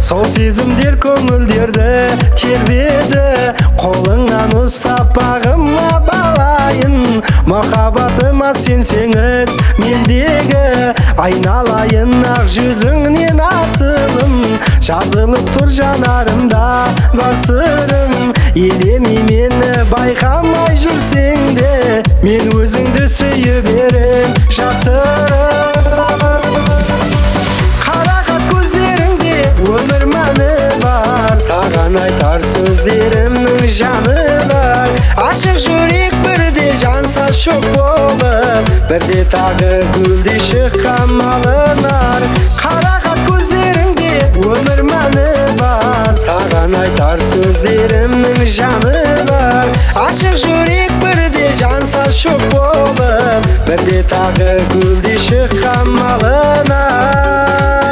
Сол сезімдер көңілдерді тербеді, қолыңнан ұстап бағыма балайын. Махаббатыма сенсеңіз мендегі, айналайын ақ жүзіңнен асылым. Жазылып тұр жанарымда бар сырым, елемей мені байқамай жүрсең де, мен өзіңді сүйе берем жасырым. Қарақат көздеріңде өмір мәні бар, саған айтар сөздерімнің жаны бар. Ашық жүрек бірде жанса шоқ болып, бірде тағы гүлдей шыққан малынар. Қарақат көздеріңде өмір мәні бар, саған айтар сөздерімнің жаны бар. Ашық жүрек бірде жанса шоқ болып, бірде тағы гүлдей шыққан малынар.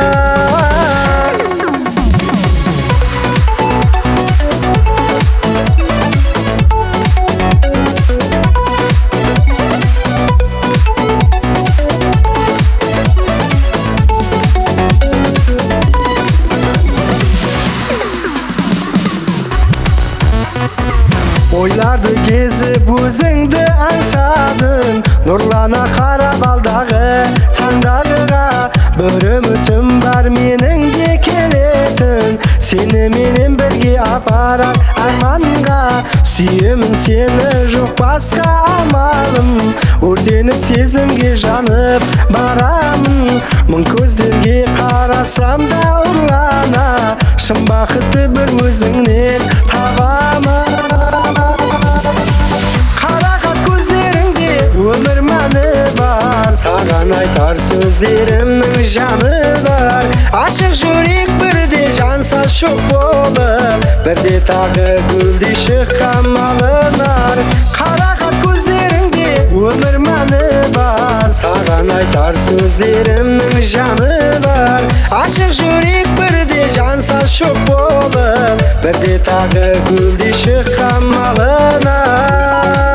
Ойларды кезіп өзіңді аңсадың, нұрлана қарап алдағы таңдарыға. Бір үмітім бар менің де келетін, сені менен бірге апарар арманға. Сүйемін сені, жоқ басқа амалым, өртеніп сезімге жанып барамын. Мың көздерге қарасам да ұрлана, шын бақытты бір өзіңнен табамын. Қарақат көздеріңде өмір мәні бар, саған айтар сөздерімнің жаны бар. Ашық жүрек бірде жанса шоқ болып, бірде тағы гүлдей шыққан малынар. Қарақат көздеріңде өмір мәні бар, саған айтар сөздерімнің жаны бар. Ашық жүрек бірде жанса шоқ болып, бірде тағы гүлдей шыққан малынар.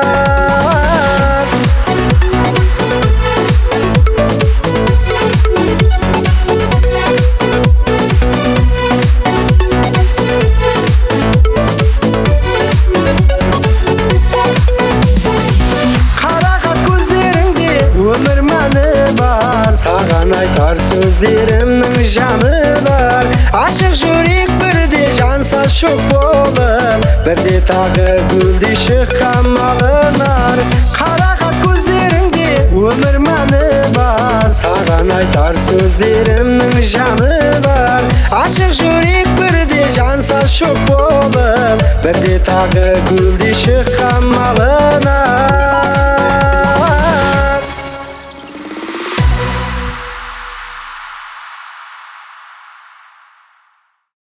Өмір мәні бар, саған айтар сөздерімнің жаны бар. Ашық жүрек бірде жанса шоқ болып, бірде тағы гүлдей шыққан малынар. Қарақат көздеріңде өмір мәні бар, саған айтар сөздерімнің жаны бар. Ашық жүрек бірде жанса шоқ болып, бірде тағы гүлдей шыққан малынар.